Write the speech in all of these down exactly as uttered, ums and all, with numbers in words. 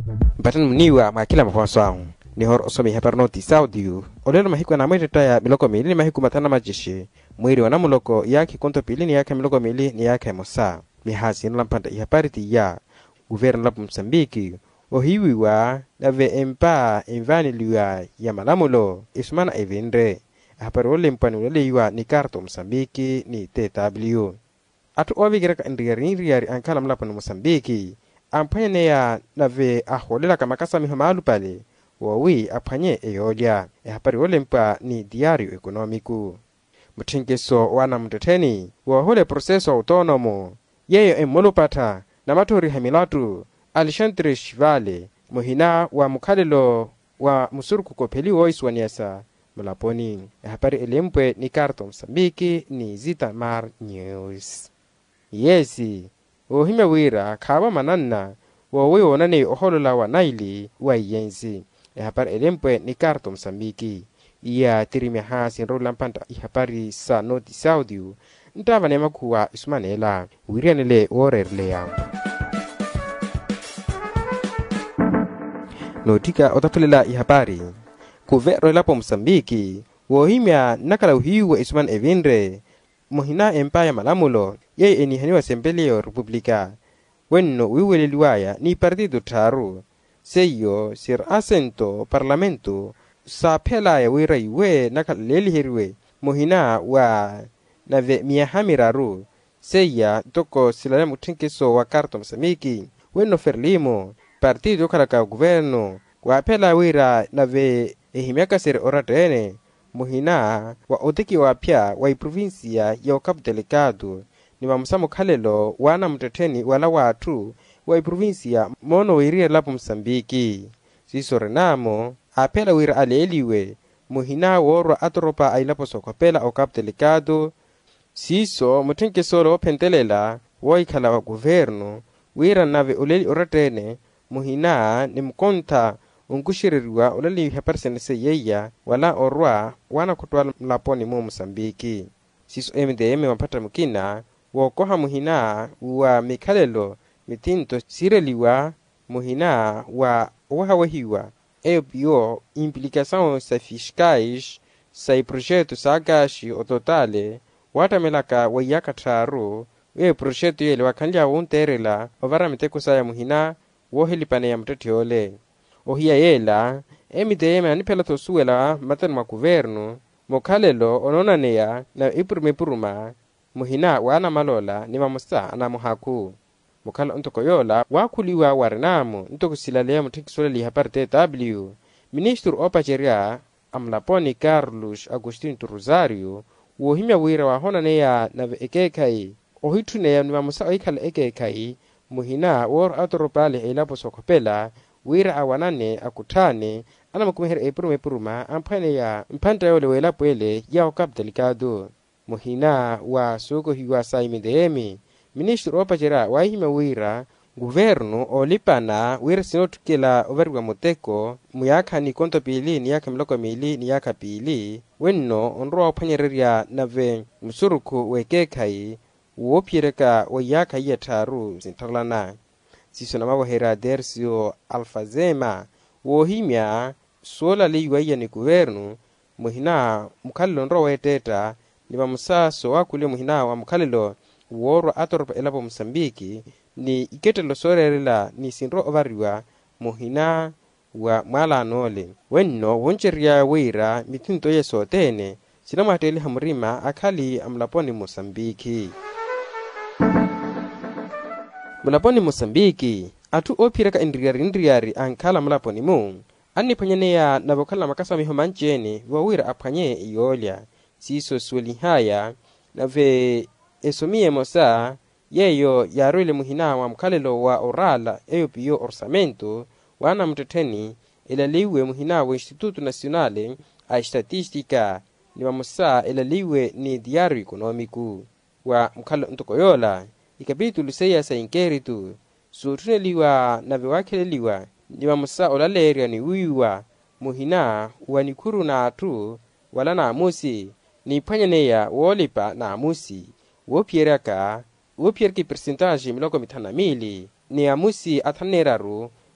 Batan mniwa makila mafasao ni hor osomi hapar notice audio olelo mahiko na mwete ya miloko mili ni mahiko matana majishi mwiri wana muloko yake konto pili ni yake miloko mili ni yake mosa mihasi nlampanda ihapariti ya guvern lap Msambiki ohiwiwa nave empa invani liwa ya malamulo ismana evendre hapar ole mpani ole iwa ni karto Msambiki ni T W atu ovigira ndiyari ndiyari ankala mlapano Msambiki ampanye ya nave aholela kama kasa mihomalu pale wawi apanye eyolia e hapari ole mpa ni diario ekonomiku mtingeso wana mteteni wahole proceso autonomo yeyo emolopata na matori hamilatu Alexandre Shivale muhina wa mukhalelo wa musuruku kopeli oiswaniasa mulaponi e hapari elempwe ni karto Msambiki ni Zitamar News yesi ohime wira kawa mananna wawe onane oholola wa naili wa yenzi e hapari elempwe ni karto Msambiki ya tirime hasi nrola mpanta i hapari sa notice audio ntava nema kuwa ismanela wirianele orerlea notika otatulela i hapari kuvero lapo Msambiki wohimya nakala uhiwa isman evendre mohina empaya malamulo ye enihaniwa sembeleo republika wenno wiweleliwaya ni partido taru seyo sir asento parlamento sa pela ya wira iwe nakala leliheriwe mohina wa nave miyahamiraru seya toko silale mutinkeso wa karto Msambiki wenno ferlimo partido kalaka governo wa pela wira nave ehimiaka ser oratene muhina wa oteki wa pia wa provincia ya Cabo Delgado ni mamsamu khalelo wana mteteni wala watu wa provincia mono wirie lapo Msambiki siso renamo apela wira aleliwe muhina woro atropa ailapo sokopela o Cabo Delgado siso mutinke solo pentelela woikhala wa governo wira nave oleli oratene muhina ni mkonta unkushiririwa oleli haparsenese yeya wala orwa wana kutwala mlaponi mu Msambiki siso M D M wapata mukina wokoha muhina wa mikhalelo mitinto sireliwa muhina wa wahawahiwa eyo implicação sa fiscais sa projeto sa gashi o totale watamelaka wayaka taru e projeto yele wakanja unterela ovaramete kusaya muhina wohelipane ya mtetiole ohia yela M D M anipela tosuela matan ma governo mokhalelo ononaneya na iprume puruma muhina wana malola ni mamusta ana muhaku mukhala ontokoyola wakuliwa warinamo ntoko silalea mutikisole li hapar T W ministro opacheria amlaponi Carlos Agostinho Rosario wohimya wira wa honaneya na ekekai ohituneya ni mamusta oikhala ekekai muhina wor atropale elapo sokopela wira awanane akutane ana makumehera eprume puruma ampane ya mpanta yole wela pwele ya Cabo Delgado muhina wa soko hiwa saimidemi ministro opachera wahima wira governo olipana wira sinotukela overwa moteko muyaka ni konto pili ni yaka mloko mili ni yaka pili wenno onro opanyereria nave musuruku wekekai wopiereka wayaka yataru sintarlana sisona mawahera Dercio Alfazema wohimya sola liwa ya ni governo muhina mukhalelo nro weteta ni mamusaso wakule muhina wa mukhalelo woro atoropa elapo Msambiki ni iketelo sorerela ni sinro ovariwa muhina wa mwala anole wenno woncheria wira mitinto yesotene sinamateli hamrima akhali amlaponi Msambiki mulaponi Msambiki atu opireka indriyari indriyari ankala mulaponi mu anipanyeneya nabokhala makasa mihomancheni wawira apanye iyolya siso sweli haya nave esomie mosa yeyo yarwele muhina wa mkhalelo wa orala eyo piyo orçamento wana mteteni elaliwe muhina wa Instituto Nacional a Estatística ni wa mosa elaliwe ni diario econômico wa mkhalo ntokoyola ikapitulu seya sa inkeritu sutuneliwa nave wakheleliwa ni wa mosa olaleria ni wiwa muhina wa nikuru na atu wala na amusi ni panyaneya wolipa na amusi wopieraka wopierki percentage miloko mitana mili ni amusi athaneraru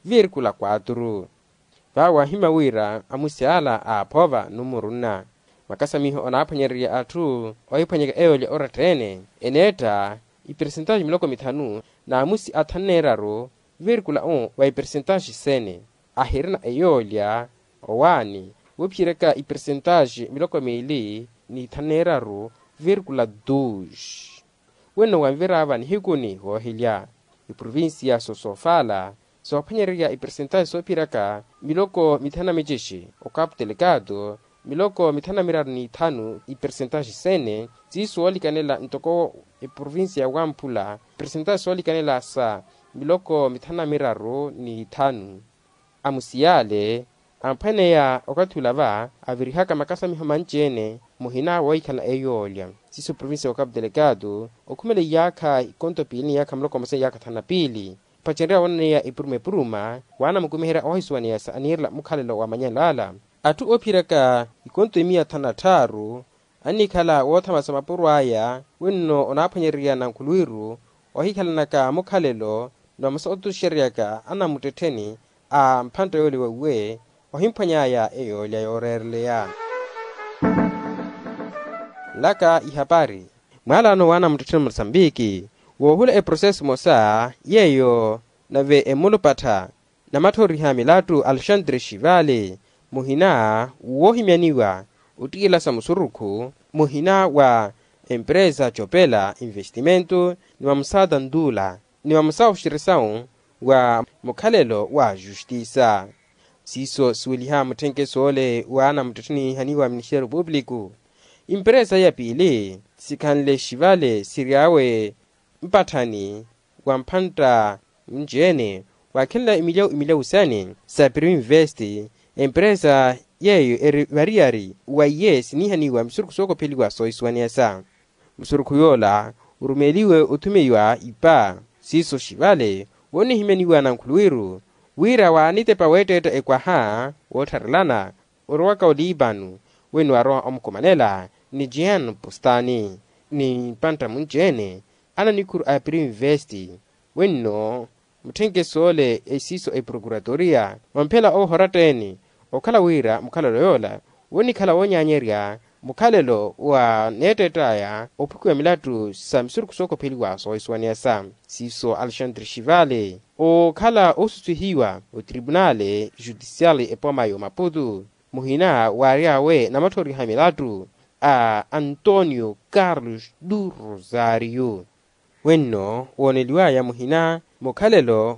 vírgula quatro. Va wahima wira amusiala a pova numuruna. Makasamiho onapanyeria atu oipanyega eole oratene eneta i percentage miloko mitanu na amusi ataneraro vírgula um wa percentage sene ahirna eolia owani wopireka i percentage miloko mili ni taneraro vírgula dois. Weno wanvirava ni hikuni hohilia i provincia sosofala so panyeria i percentage so piraka miloko mitana mejeshi o Cabo Delgado miloko mitana mirar ni tanu i percentage sene zi suoli kanela ntoko i provincia Wampula percentage suoli kanela sa miloko mitana miraro ni tanu. Amusiale ampane ya okatulava avirihaka makasa mihomanjene muhina waikala eyolia siso provincia o Cabo Delgado okumele yaka konto pili yaka mloko mase yaka tana pili pachenrea wane ya iprume pruma wana mkumehera ohiswani ya sa anirla mukhalelo wa manyalala atu opiraka ikonto imia tana taru anikala wota masamapurwaya wenno onapanyeria na nkuluiru ohikala naka mukhalelo no masotu sheriaka ana muteteni a mpanta yoli wewe ohimpanyaya eyolia yorerlea. Laka ihabari mwala no wana mteteni Mozambiki wohula e processo mosa yeyo nave emulupata na matori hamilatu Alexandre Chivale muhina wohimianiwa utikila sa musuruku muhina wa empresa Chopela Investimento ni wa msada ndula ni wa msao shirisaun wa mukhalelo wa justiça siso suliha mutenke sole wana mteteni haniwa Ministério Público empresa ya pili sikanle Chivale siriawe mpatani wa mpanta mjene wakila imilau imilau usani sa Prime Invest empresa yeyo eri variari wa yes ni haniwa msuruku soko peli wa soiswania sa msuruku yola urumeliwe utumeiwa ipa siso Chivale woni himeniwa na nkuluiru wira wa anite paweteta ekwaha wotarlana urwaka olibanu wenu aroa omkomanela ni Jean Postani ni panta mjene ana nikuru a Prime Invest wenno mutenge sole esiso e procuratoria wampela o horateni okala wira mukala loyola woni kala wonyanyeria mukalelo wa netetaya opuku ya milatu samsuru kusoko peli wa soiswania sam siso Alexandre Chivale o kala osusuhiwa o tribunale judiciale epomayo Maputo muhina wariawe na matori hamilatu a Antonio Carlos do Rosario wenno woneliwa ya muhina mukalelo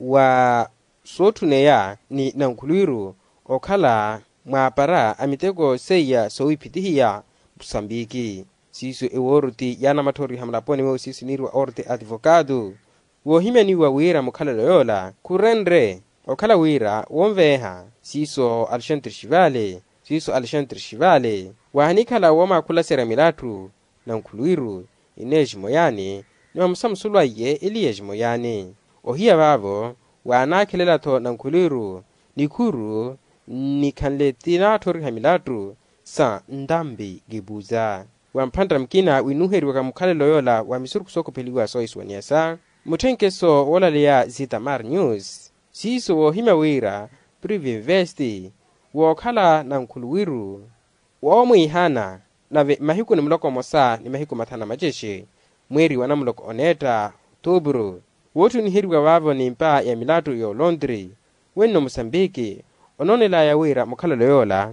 wa sotuneya ni nankuluiru okala mwapara amitego seya soipitihia Mozambiki siso eworuti yana matori hamlaponi wo siso nirwa orte advocado wo himeni wa wira mukalelo yola kurenre okala wira wonveha siso Alexandre Chivale siso Alexandre Chivale wahanikala woma kula seramilatu nankuluiru inej moyani ni wamsamsulwa ye Eliej moyani ohia babo wanakelela to nankuluiru nikuru ni kanletina tori hamilatu sa ndambi gibuza wampanda mkina winuheri waka mukhalelo yola wa misuru kusoko peliwa soiswania sa mutenke so wola lea Zitamar News siso wo hima wira Prime Invest wo khala na nkuluwiru wo muihana nave mahiku ni mloko mosa ni mahiku matana majeshi mweri wana mloko oneta Tobro wotu ni hiriwa wavo ni mpa ya milatu yo Londri wenno Mozambiki ononela ya wira mukhalelo yola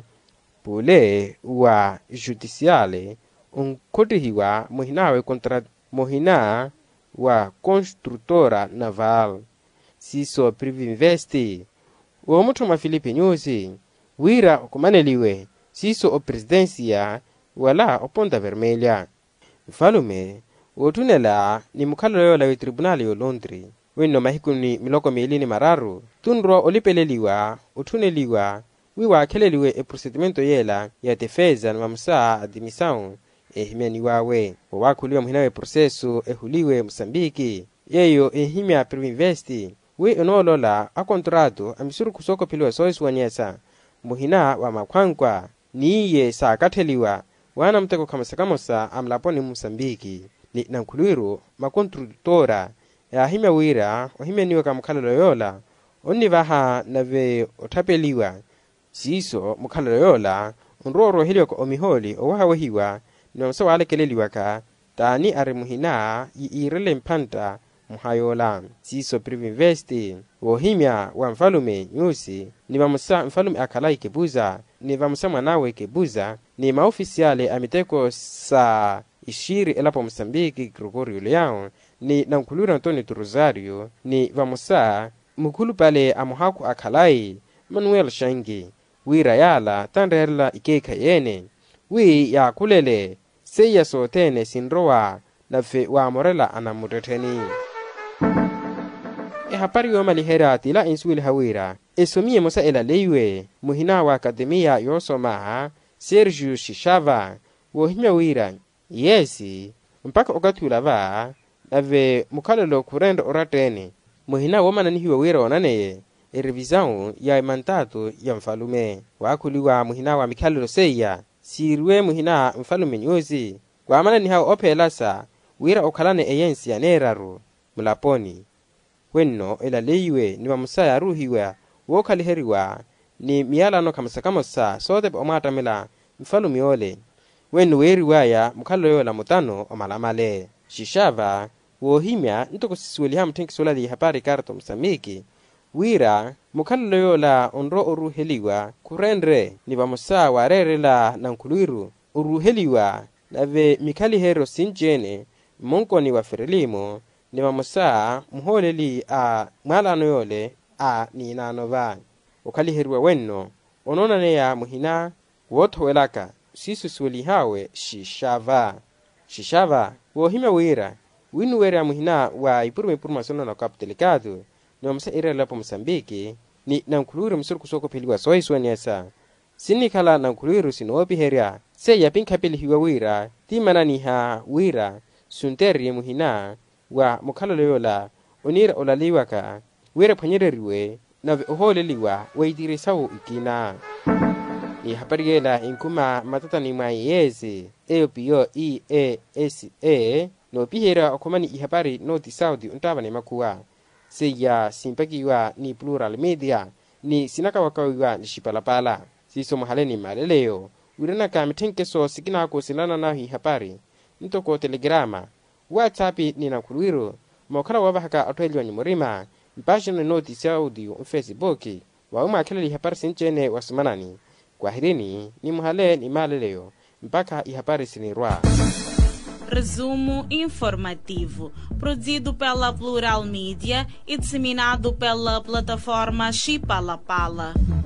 pule wa judiciale unkotihiwa muhinawe kontra muhina wa construtora naval siso Prime Invest wo mutuma Filipe Nyusi wira okumaneliwe siso o presidencia wala o Ponta Vermelha mfalume wotunela ni mukhalelo yola wa tribunali yo Londri wenno mahikuni miloko milini mararu tunro olipeleliwa utuneliwa wiwa keleliwe e procedimento yela ya defesa na msa admissão ehimiani wawe wakuliwa muhinawe processo ehuliwe Mozambiki yeyo ehimia Prime Invest we onolola a contrato amisuru kusoko piliwa soiswanyesa muhina wa makwankwa niye sa kateliwa wana mteko kamasakamosa amlaponi Mozambiki ni nankuluiru makonstrutora ya himia wira ohimia niwe kamukhalelo yola onivaha nave othapeliwa siso mukhalelo yola onroro heliwa ko omiholi owahawahiwa nomsa walekeleliwa ka tani ari muhina iirele mphanta muhayola siso privinvesti wohimya wa mfalume nyusi ni vamusa mfalume akhalai kebuza ni vamusa mwanawe kebuza ni maofisiale amiteko sa ishiri elapo Msambiki Gregorio Leão ni nankulura Antônio do Rosário ni vamusa mukulu pale amuhaku akhalai Manuel Shangi wira yala tanderla ikeka yene wi ya kulele seya sotene sinrowa nafe wa morela anamuteteni e hapari yo malihera tila insuil hawira esomie mosa ela leiwe muhina wa akademia yosoma Sergio Shishava wohimya wira yesi mpaka okatula va nave mukhalelo kurendo oratene muhina womana nihiwa wira onaneye erevisão ya mandato ya mfalume wakuliwa muhina wa mikhalelo seya sirwe muhina mfalume nyusi kwamana ni hao opelasa wira okhalane eyensi ya neraru mulaponi wenno ela leiwe ni mamusaya ruhiwa wokhaliheriwa ni miyalano kamasakamosa sote omatamela mfalume ole wenno weriwaya mukhalelo yola mutano omalamale Shishava wohimya ntokusisuliha mthenkisola li hapari karto Msambiki wira mukhalelo yola onro oruheliwa kurendre ni vamusa warerela nankuluiru oruheliwa nave mikhalihero sinjene monkoni wa Frelimo ni vamusa muholeli a mwalano yole a ninanova ukhaliheriwa wenno ononaneya muhina wothowelaka sisusulihawe Shishava Shishava wohimya wira winu wera muhina wa ipurume ipuruma sono na Cabo Delicado ni vamusa irela po Msambiki ni nankuluiru msuru kusoko peliwa soiswanyesa sinikhala nankuluiru sinopiheria se yapinkhapelihiwa wira timananiha wira sunteri muhina wa mukhalelo yola onira olaliwaka wira phwanyereriwe nave oholeliwa waitirisau ikina ni hapariela inkuma matatani mai yezi eopiyo i e s a no pihera okomani ihapari noti saudi untavane makuwa seya simpakiwa ni Plural Media ni sinakawakawiwa ni Shipalapala siso mahaleni maleleo wirana ka mithenkeso sikinako silana na ihapari ntoko telegrama WhatsApp ni nankuluiru mokhala wabahaka atweliwa nyumurima mpashana noti saudi on Facebook wa uma akheleli ihapari sinchene wasumanani kwahirini ni muhale ni maleleo mpaka ihapari sinirwa. Resumo informativo, produzido pela Plural Media e disseminado pela plataforma Chipalapala.